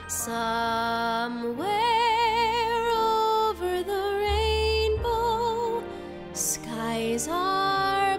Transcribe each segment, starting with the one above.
Somewhere over the rainbow, skies are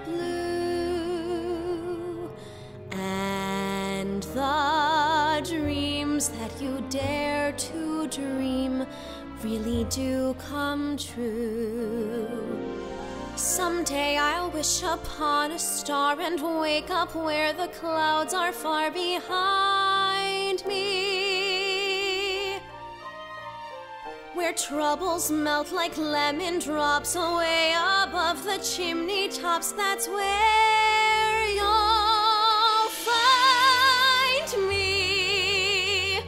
blue, and the dreams that you dare to dream really do come true. Someday I'll wish upon a star and wake up where the clouds are far behind me, where troubles melt like lemon drops away above the chimney tops. That's where you'll find me.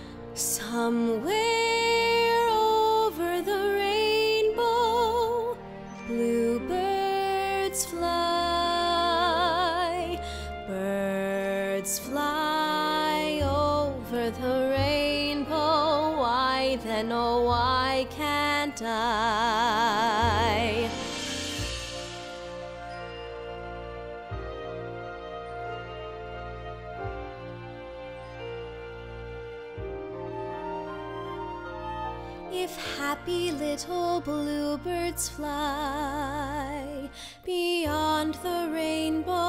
Somewhere over the rainbow, bluebirds fly, birds fly over the rainbow. Why then, oh, why can't I? If happy little bluebirds fly beyond the rainbow,